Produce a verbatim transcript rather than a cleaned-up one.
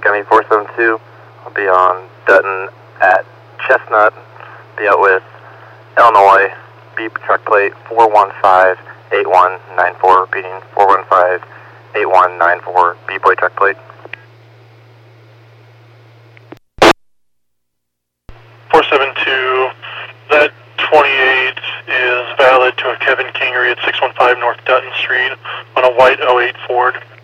County four seven two. I'll be on Dutton at Chestnut. Be out with Illinois, beep truck plate four one five eight one nine four, repeating four one five eight one nine four, beep plate truck plate. four seven two, that twenty-eight is valid to a Kevin Kingery at six one five North Dutton Street on a white oh eight Ford.